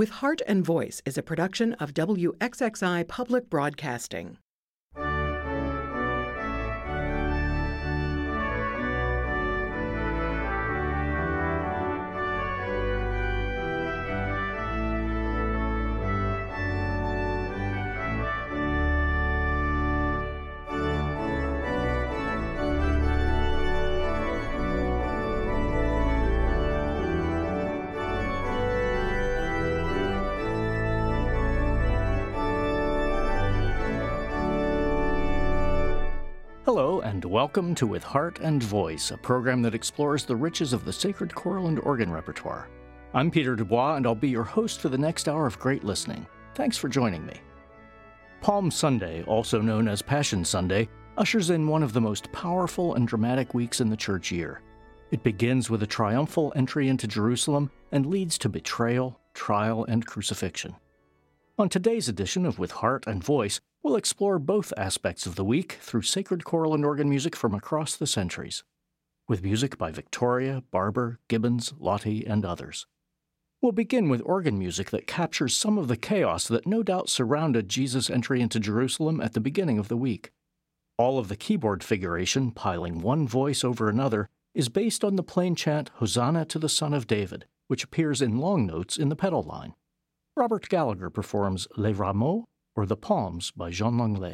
With Heart and Voice is a production of WXXI Public Broadcasting. Hello, and welcome to With Heart and Voice, a program that explores the riches of the sacred choral and organ repertoire. I'm Peter Dubois, and I'll be your host for the next hour of great listening. Thanks for joining me. Palm Sunday, also known as Passion Sunday, ushers in one of the most powerful and dramatic weeks in the church year. It begins with a triumphal entry into Jerusalem and leads to betrayal, trial, and crucifixion. On today's edition of With Heart and Voice, we'll explore both aspects of the week through sacred choral and organ music from across the centuries, with music by Victoria, Barber, Gibbons, Lottie, and others. We'll begin with organ music that captures some of the chaos that no doubt surrounded Jesus' entry into Jerusalem at the beginning of the week. All of the keyboard figuration, piling one voice over another, is based on the plain chant Hosanna to the Son of David, which appears in long notes in the pedal line. Robert Gallagher performs Les Rameaux, or The Palms by Jean Langlais.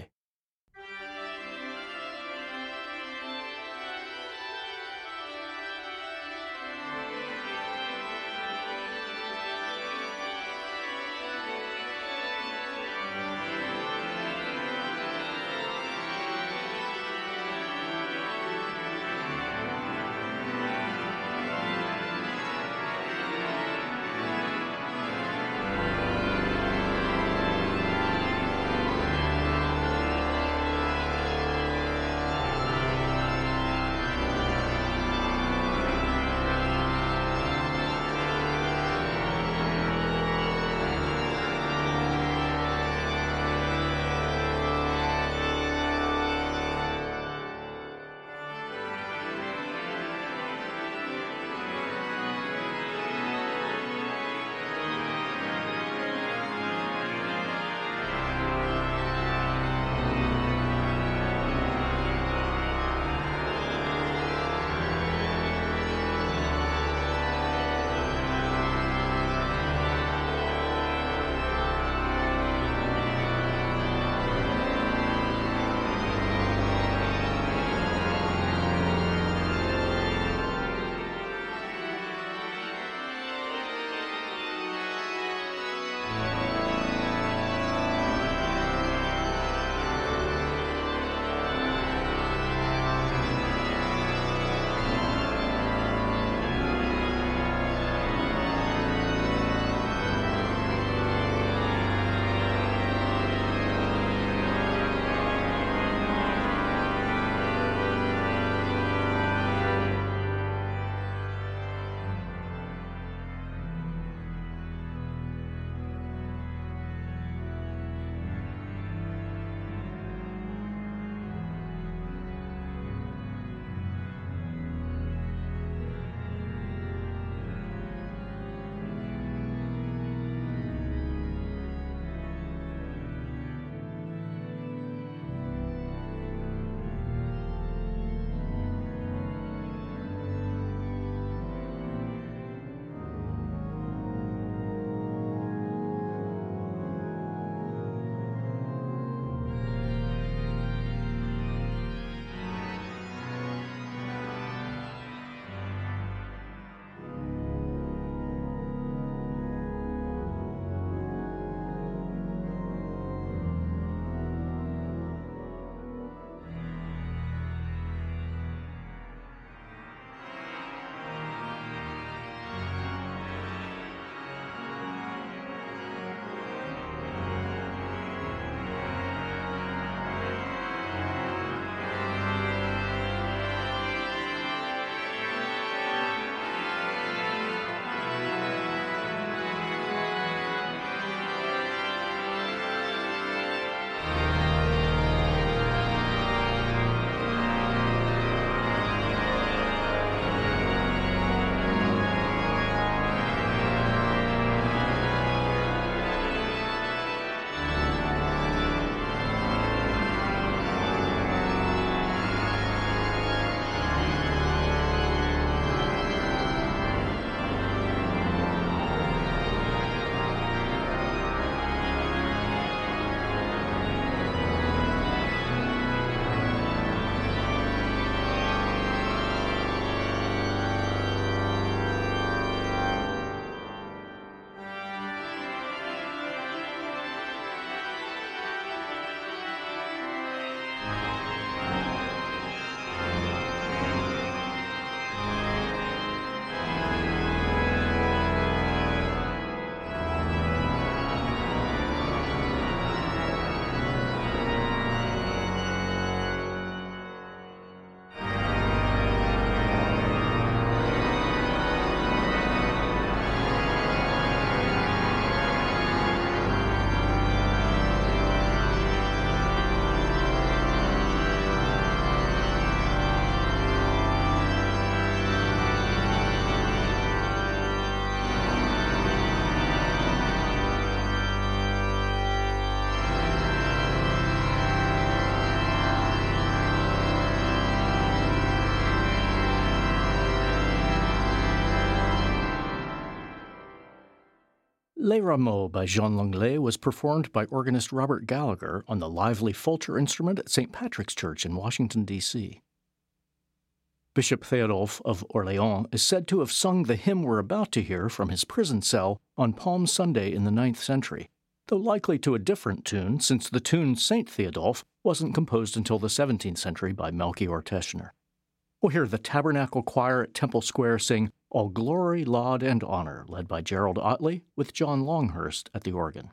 Les Rameaux by Jean Langlais was performed by organist Robert Gallagher on the lively Fulcher instrument at St. Patrick's Church in Washington, D.C. Bishop Theodulf of Orléans is said to have sung the hymn we're about to hear from his prison cell on Palm Sunday in the 9th century, though likely to a different tune since the tune St. Theodulf wasn't composed until the 17th century by Melchior Teschner. We'll hear the Tabernacle Choir at Temple Square sing All Glory, Laud, and Honor, led by Gerald Otley, with John Longhurst at the organ.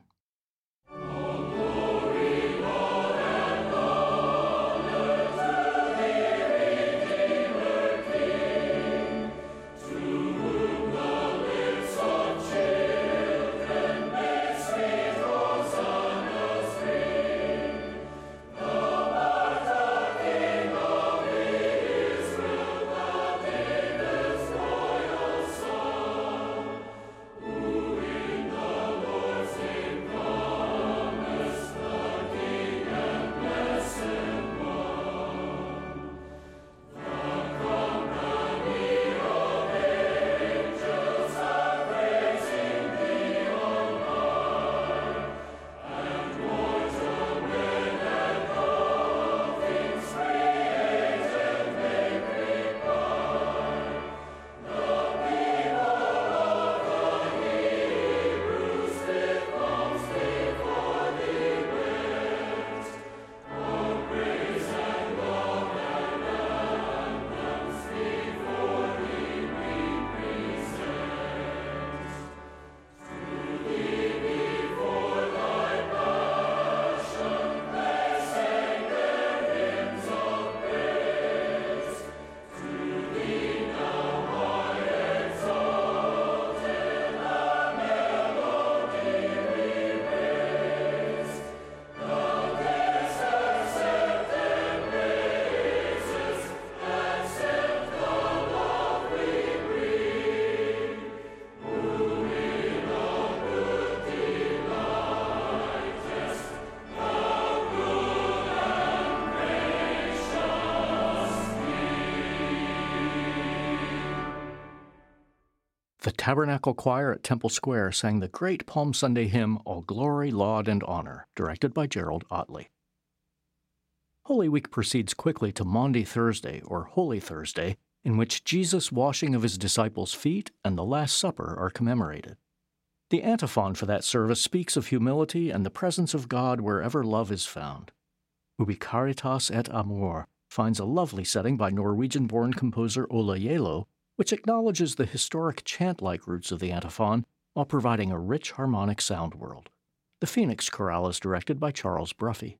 The Tabernacle Choir at Temple Square sang the great Palm Sunday hymn, All Glory, Laud, and Honor, directed by Gerald Otley. Holy Week proceeds quickly to Maundy Thursday, or Holy Thursday, in which Jesus' washing of his disciples' feet and the Last Supper are commemorated. The antiphon for that service speaks of humility and the presence of God wherever love is found. Ubi caritas et amor finds a lovely setting by Norwegian-born composer Ola Gjeilo, which acknowledges the historic chant-like roots of the antiphon while providing a rich harmonic sound world. The Phoenix Chorale is directed by Charles Bruffy.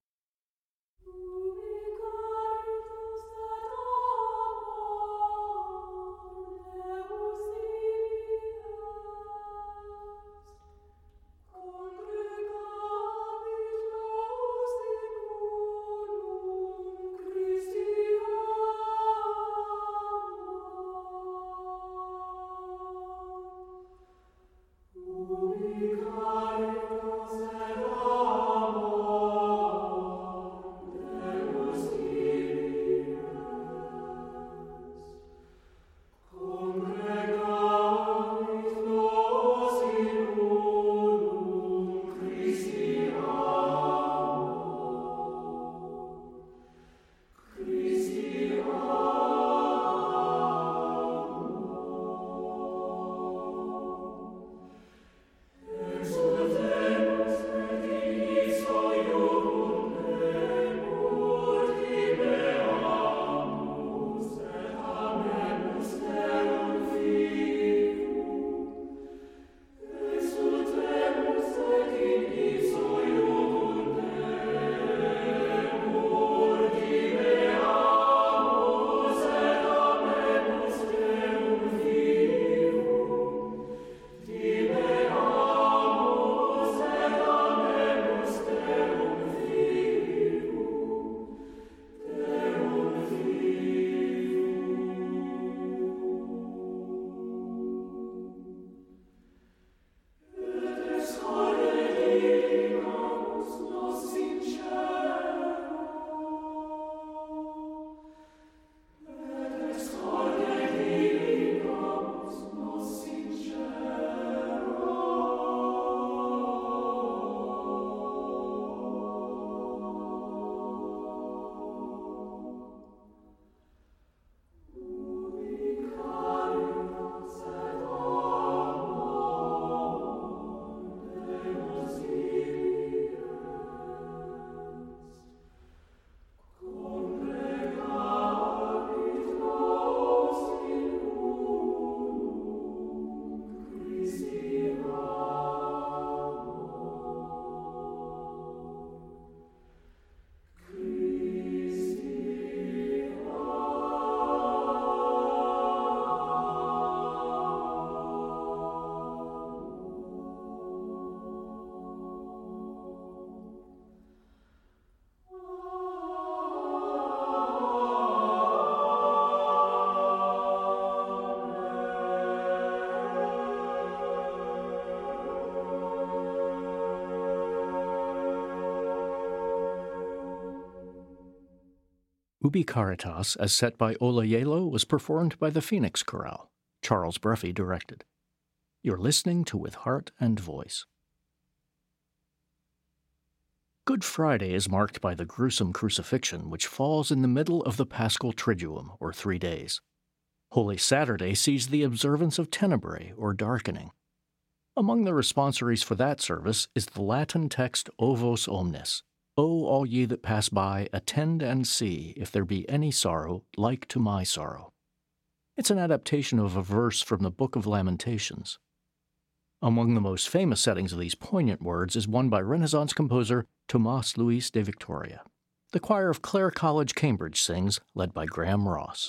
Ubi caritas et amor Ubi Caritas, as set by Ola Yelo, was performed by the Phoenix Chorale. Charles Bruffy directed. You're listening to With Heart and Voice. Good Friday is marked by the gruesome crucifixion, which falls in the middle of the Paschal Triduum, or 3 days. Holy Saturday sees the observance of Tenebrae, or darkening. Among the responsories for that service is the Latin text O vos omnes, O all ye that pass by, attend and see if there be any sorrow like to my sorrow. It's an adaptation of a verse from the Book of Lamentations. Among the most famous settings of these poignant words is one by Renaissance composer Tomás Luis de Victoria. The choir of Clare College, Cambridge sings, led by Graham Ross.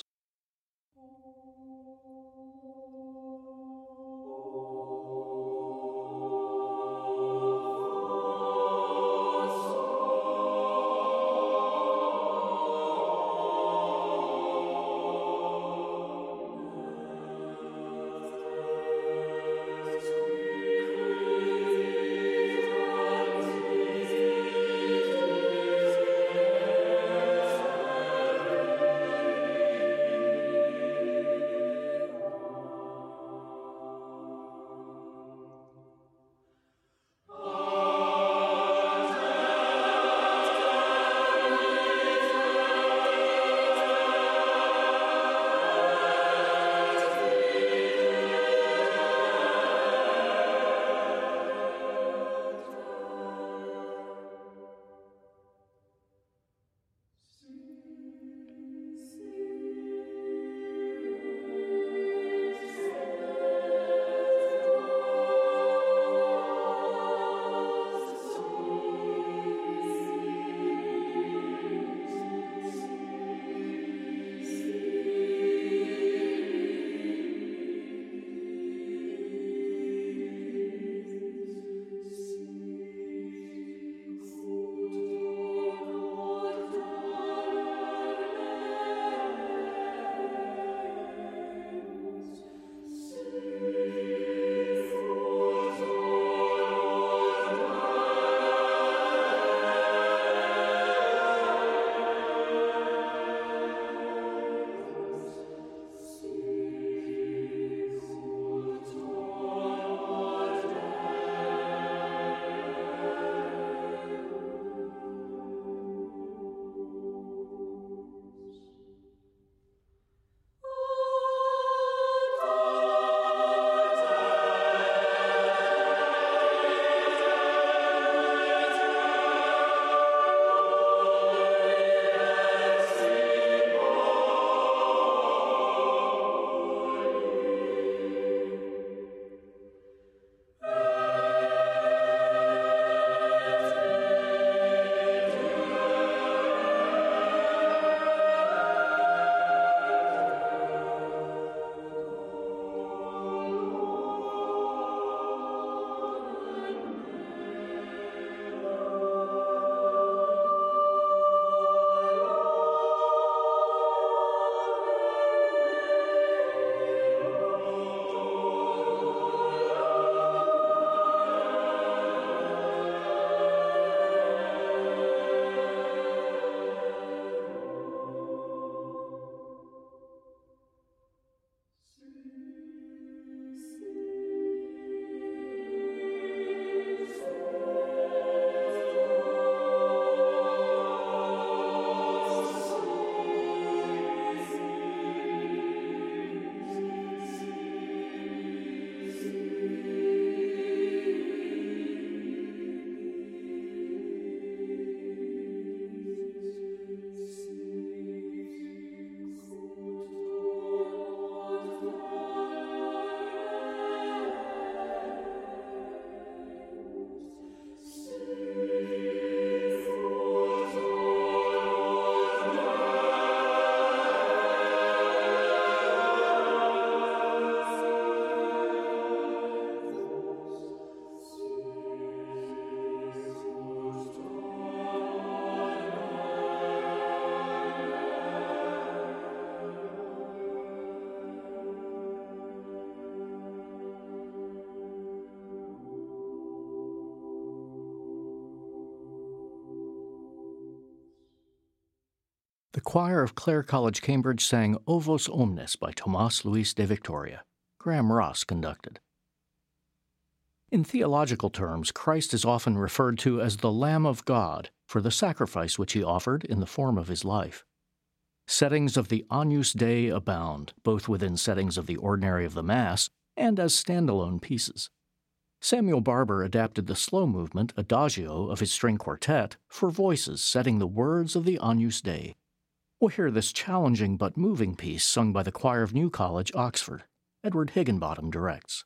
The choir of Clare College, Cambridge sang O Vos Omnes by Tomás Luis de Victoria. Graham Ross conducted. In theological terms, Christ is often referred to as the Lamb of God for the sacrifice which he offered in the form of his life. Settings of the Agnus Dei abound, both within settings of the ordinary of the Mass and as standalone pieces. Samuel Barber adapted the slow movement Adagio of his string quartet for voices setting the words of the Agnus Dei. We'll hear this challenging but moving piece sung by the choir of New College, Oxford. Edward Higginbottom directs.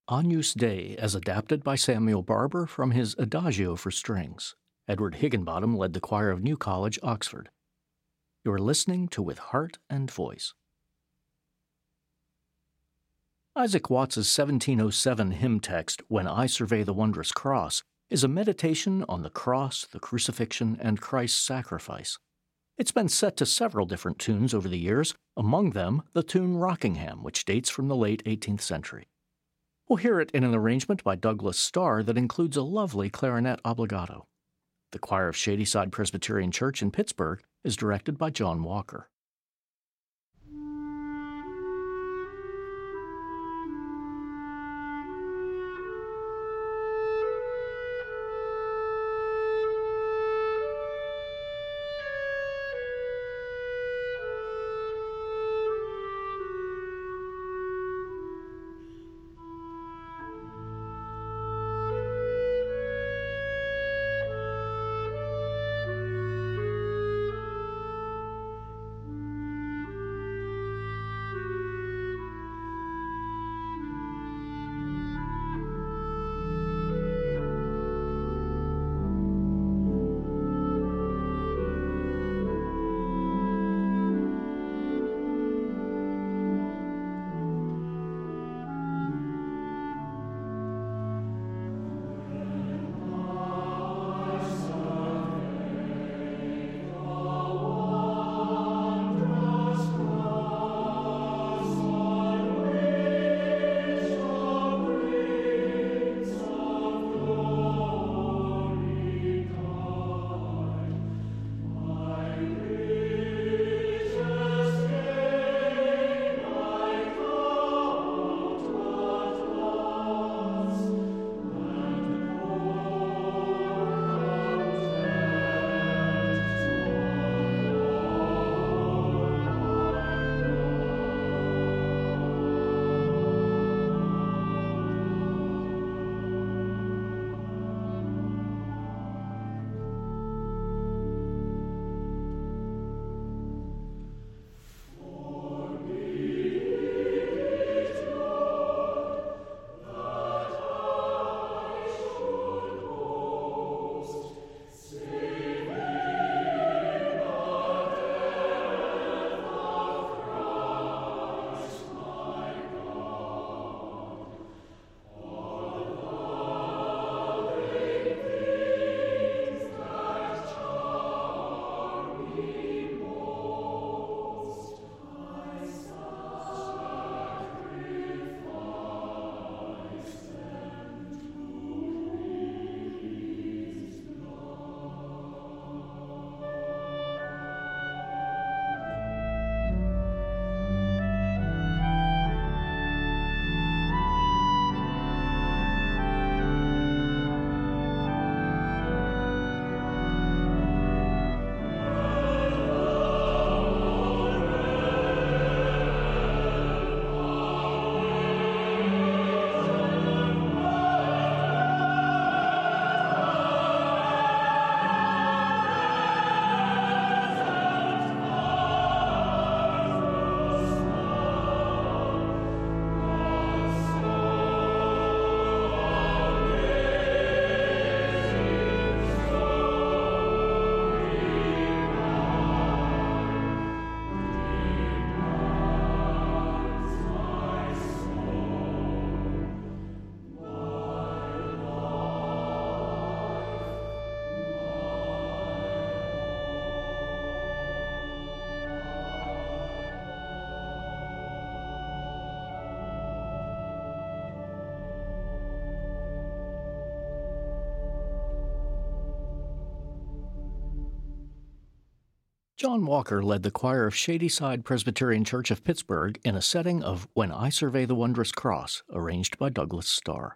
Agnus Dei as adapted by Samuel Barber from his Adagio for Strings. Edward Higginbottom led the choir of New College, Oxford. You are listening to With Heart and Voice. Isaac Watts's 1707 hymn text, When I Survey the Wondrous Cross, is a meditation on the cross, the crucifixion, and Christ's sacrifice. It's been set to several different tunes over the years, among them the tune Rockingham, which dates from the late 18th century. We'll hear it in an arrangement by Douglas Starr that includes a lovely clarinet obbligato. The choir of Shadyside Presbyterian Church in Pittsburgh is directed by John Walker. John Walker led the choir of Shadyside Presbyterian Church of Pittsburgh in a setting of When I Survey the Wondrous Cross, arranged by Douglas Starr.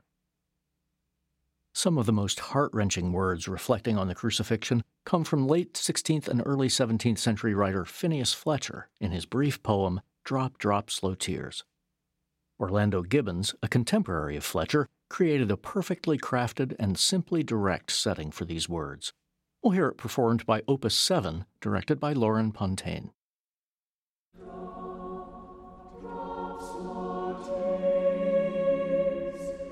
Some of the most heart-wrenching words reflecting on the crucifixion come from late 16th and early 17th century writer Phineas Fletcher in his brief poem, Drop, Drop, Slow Tears. Orlando Gibbons, a contemporary of Fletcher, created a perfectly crafted and simply direct setting for these words. We'll hear it performed by Opus 7, directed by Lauren Pontaine. Drop, drop, slow tears.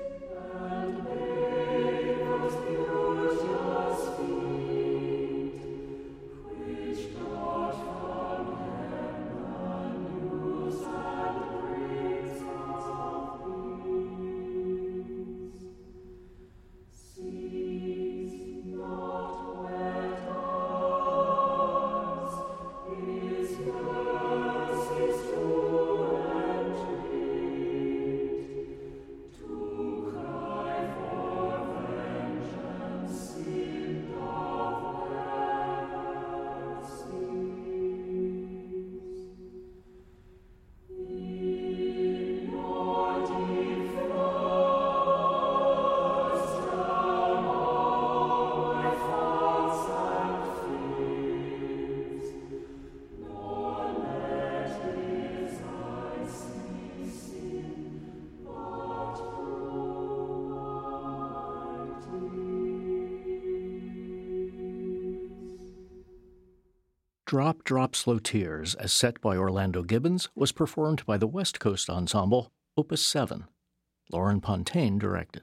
Drop, Drop, Slow Tears, as set by Orlando Gibbons, was performed by the West Coast Ensemble, Opus 7. Lauren Pontaine directed.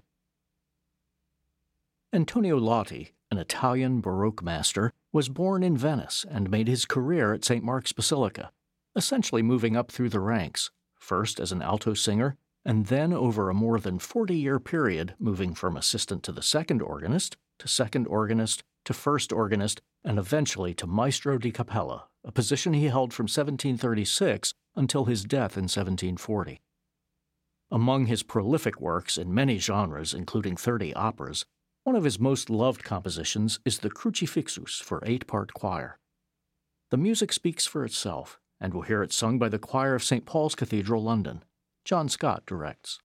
Antonio Lotti, an Italian Baroque master, was born in Venice and made his career at St. Mark's Basilica, essentially moving up through the ranks, first as an alto singer, and then over a more than 40-year period moving from assistant to the second organist, to first organist, and eventually to maestro di cappella, a position he held from 1736 until his death in 1740. Among his prolific works in many genres, including 30 operas, one of his most loved compositions is the Crucifixus for 8-part choir. The music speaks for itself, and we'll hear it sung by the choir of St. Paul's Cathedral, London. John Scott directs.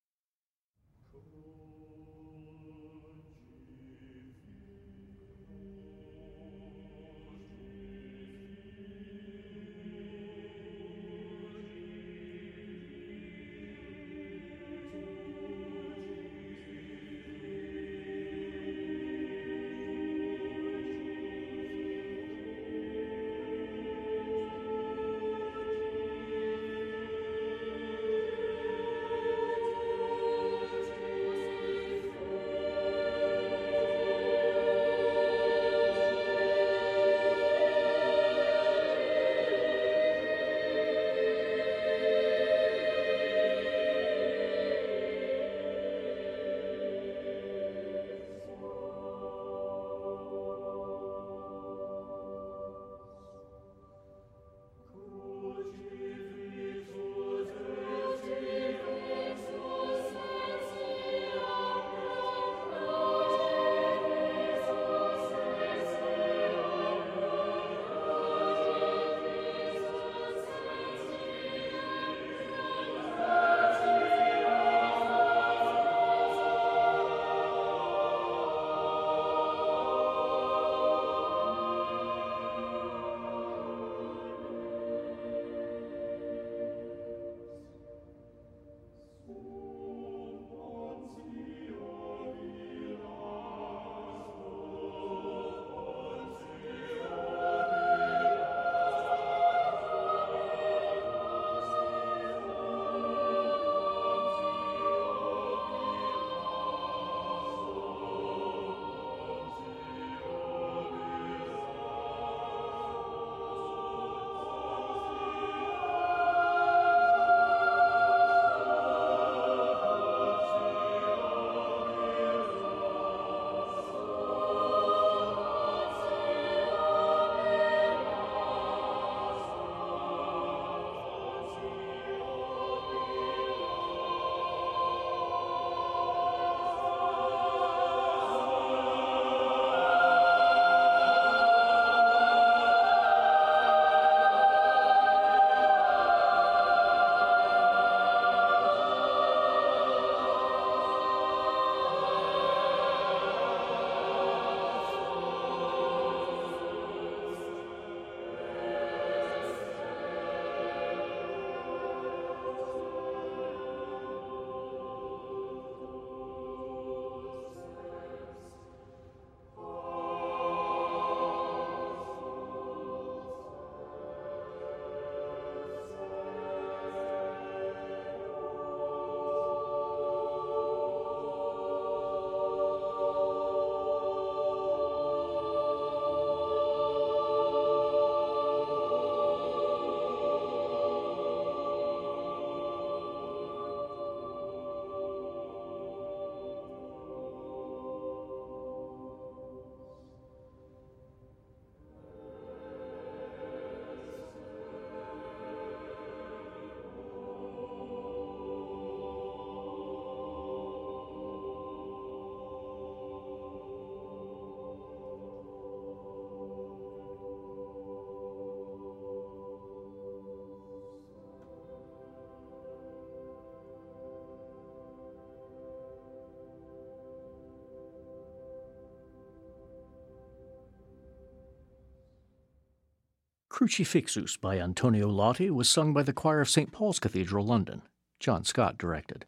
Crucifixus by Antonio Lotti was sung by the choir of St. Paul's Cathedral, London. John Scott directed.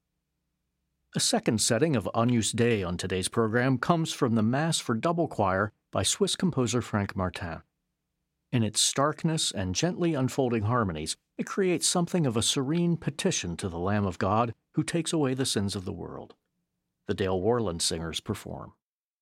A second setting of Agnus Dei on today's program comes from the Mass for Double Choir by Swiss composer Frank Martin. In its starkness and gently unfolding harmonies, it creates something of a serene petition to the Lamb of God who takes away the sins of the world. The Dale Worland Singers perform.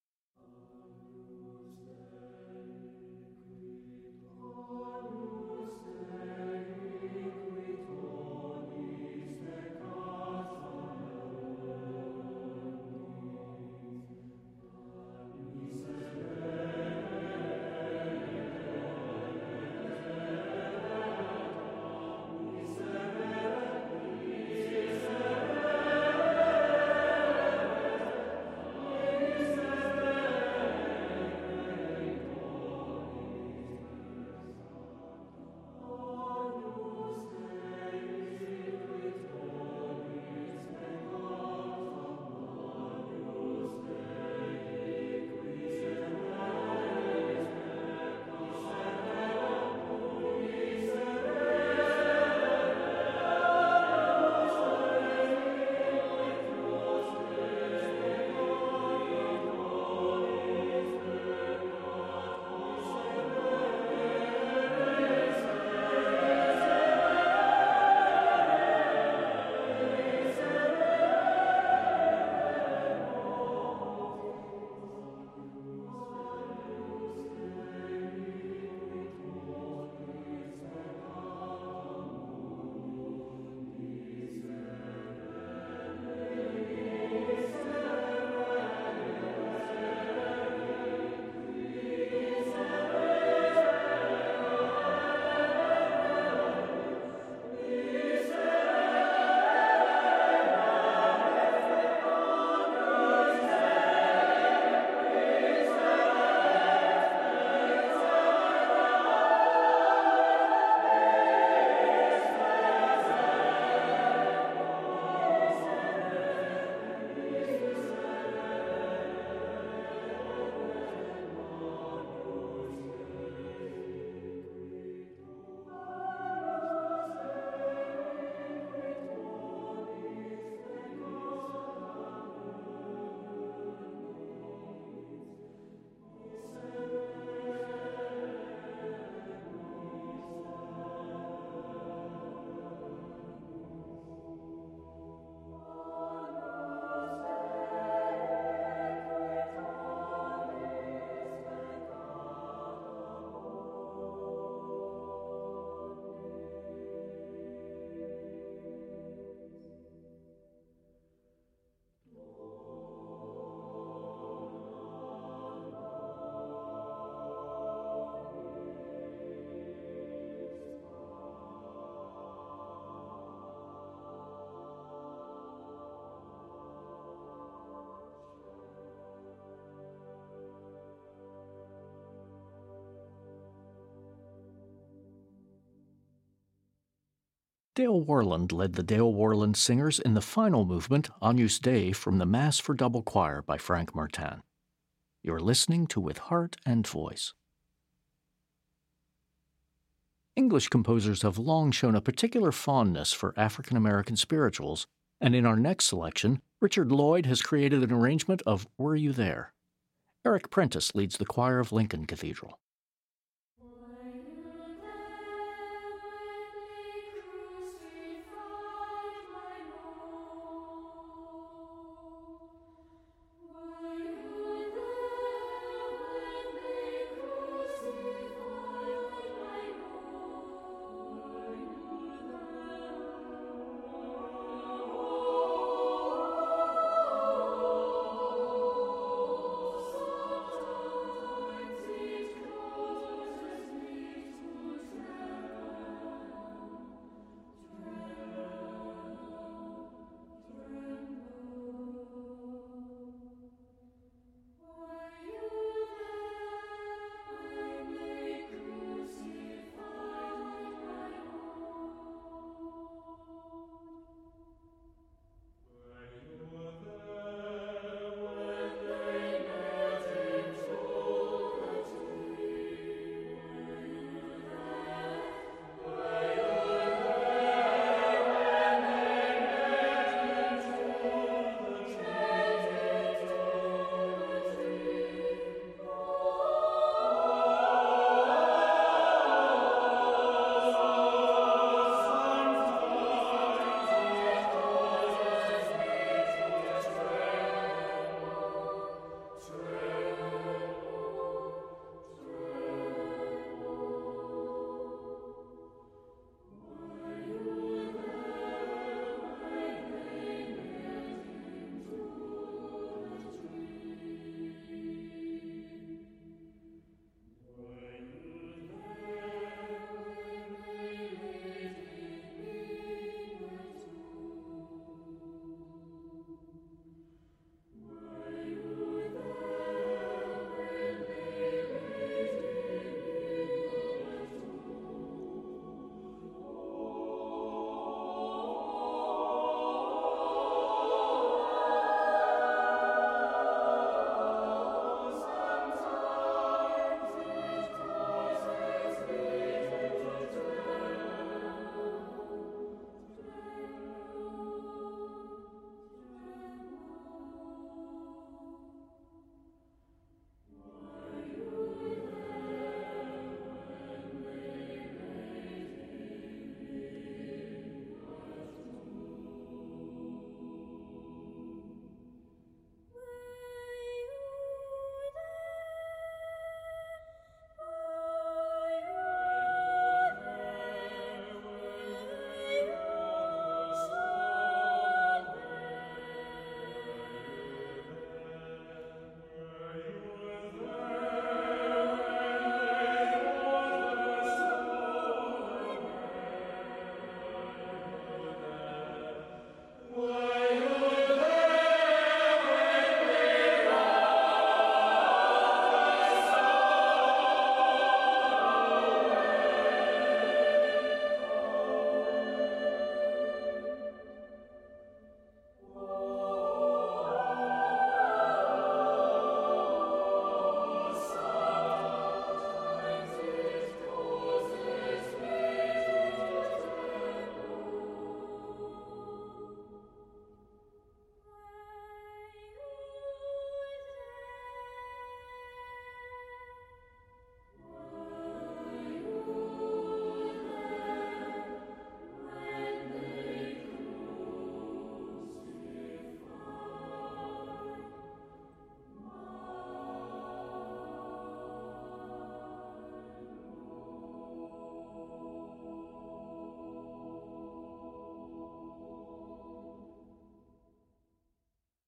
Dale Worland led the Dale Worland Singers in the final movement, Agnus Dei, from the Mass for Double Choir by Frank Martin. You're listening to With Heart and Voice. English composers have long shown a particular fondness for African American spirituals, and in our next selection, Richard Lloyd has created an arrangement of Were You There? Eric Prentice leads the choir of Lincoln Cathedral.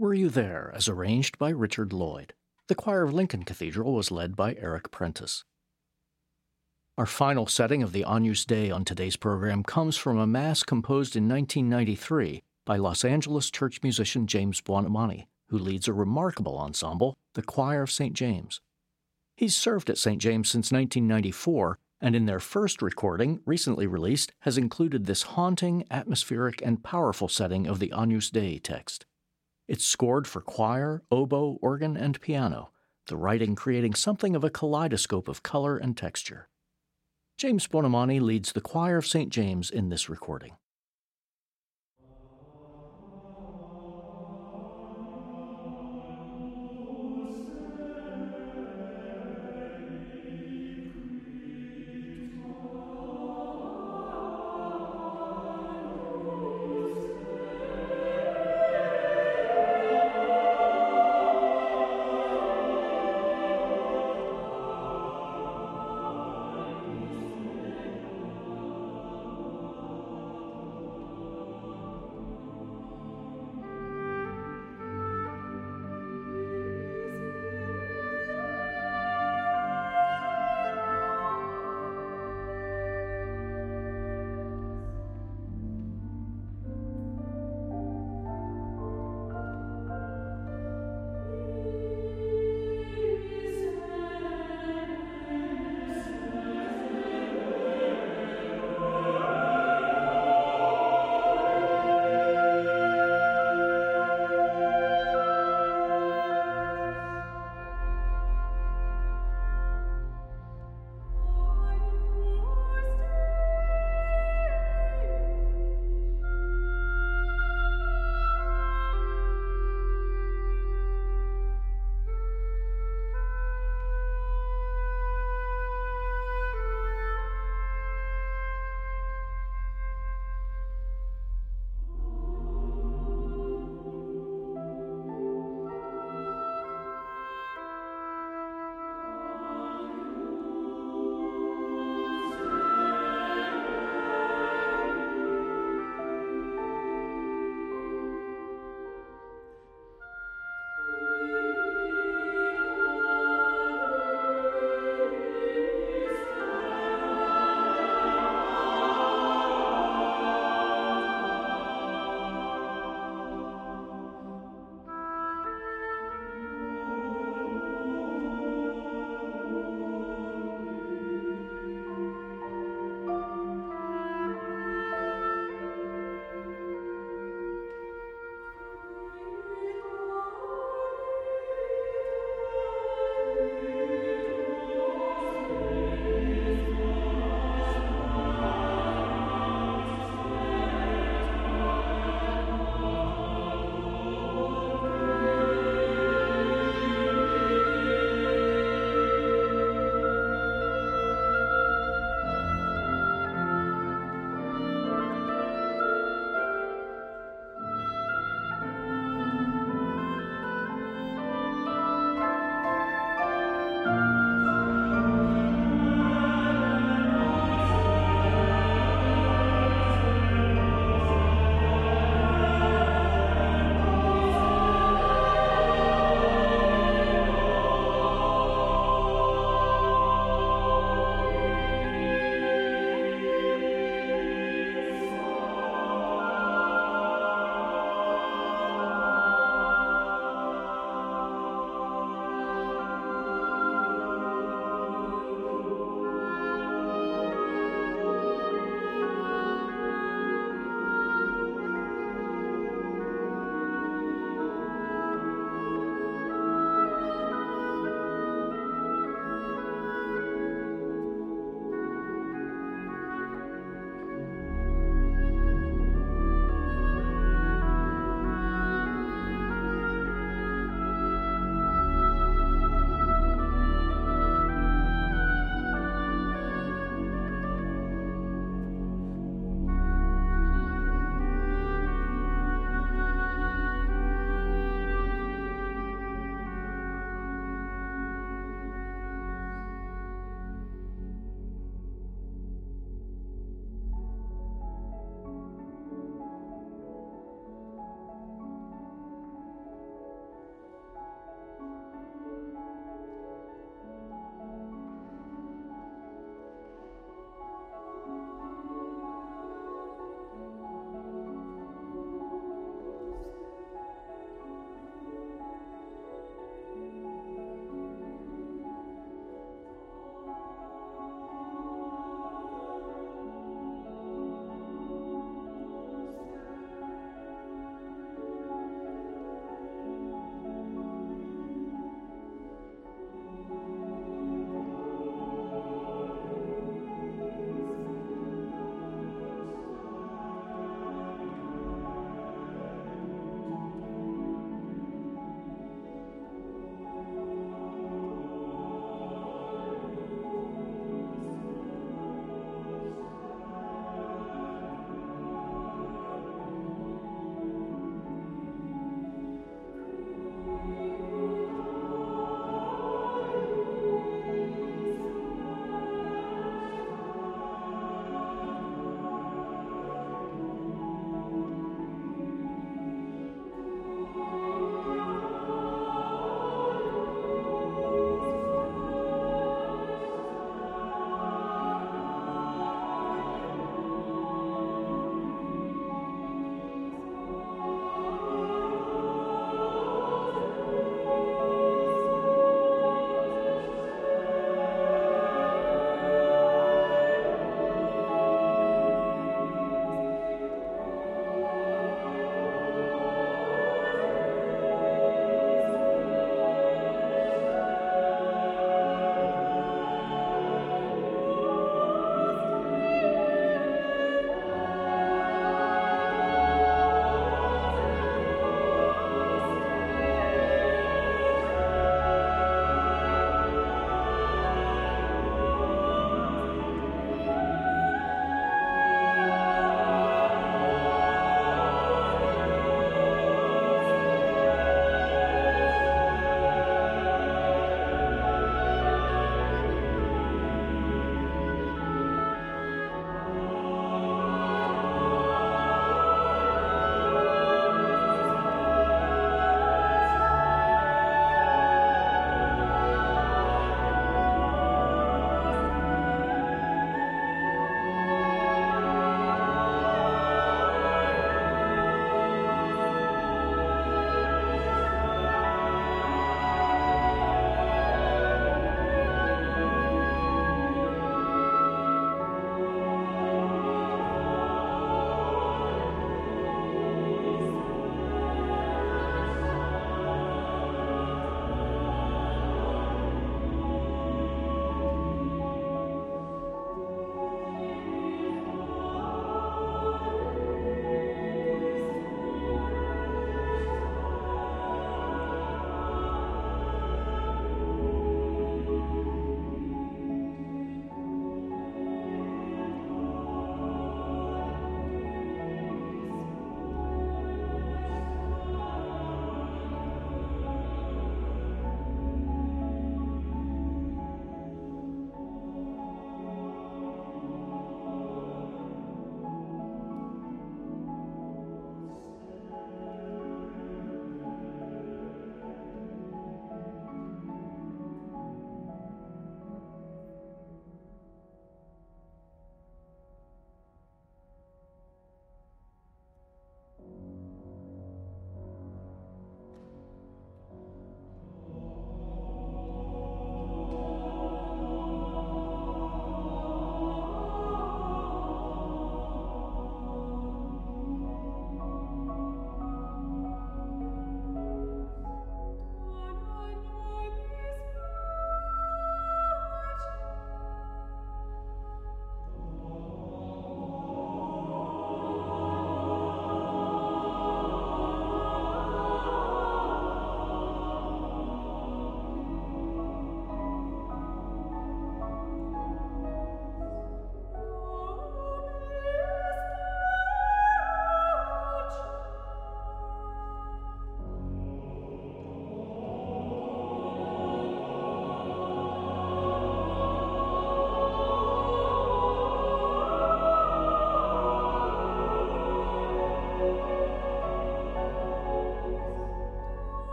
Were You There, as arranged by Richard Lloyd. The choir of Lincoln Cathedral was led by Eric Prentice. Our final setting of the Agnus Dei on today's program comes from a Mass composed in 1993 by Los Angeles church musician James Buonamani, who leads a remarkable ensemble, the Choir of St. James. He's served at St. James since 1994, and in their first recording, recently released, has included this haunting, atmospheric, and powerful setting of the Agnus Dei text. It's scored for choir, oboe, organ, and piano, the writing creating something of a kaleidoscope of color and texture. James Buonamani leads the Choir of St. James in this recording.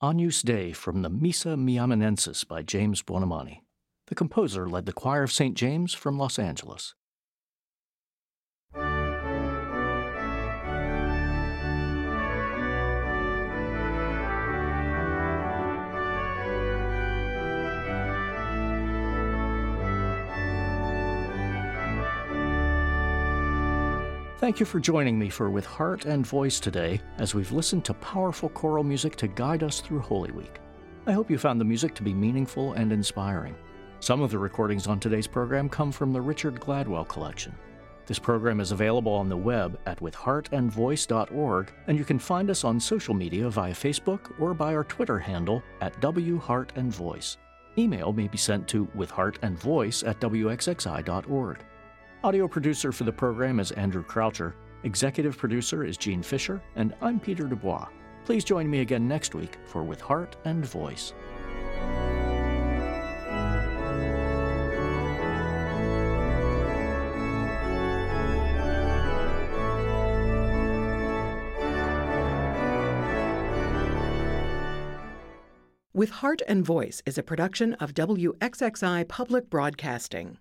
Agnus Dei from the Missa Miaminensis by James Buonamani. The composer led the Choir of St. James from Los Angeles. Thank you for joining me for With Heart and Voice today as we've listened to powerful choral music to guide us through Holy Week. I hope you found the music to be meaningful and inspiring. Some of the recordings on today's program come from the Richard Gladwell Collection. This program is available on the web at withheartandvoice.org, and you can find us on social media via Facebook or by our Twitter handle at WHeartandVoice. Email may be sent to withheartandvoice@wxxi.org. Audio producer for the program is Andrew Croucher. Executive producer is Gene Fisher, and I'm Peter Dubois. Please join me again next week for With Heart and Voice. With Heart and Voice is a production of WXXI Public Broadcasting.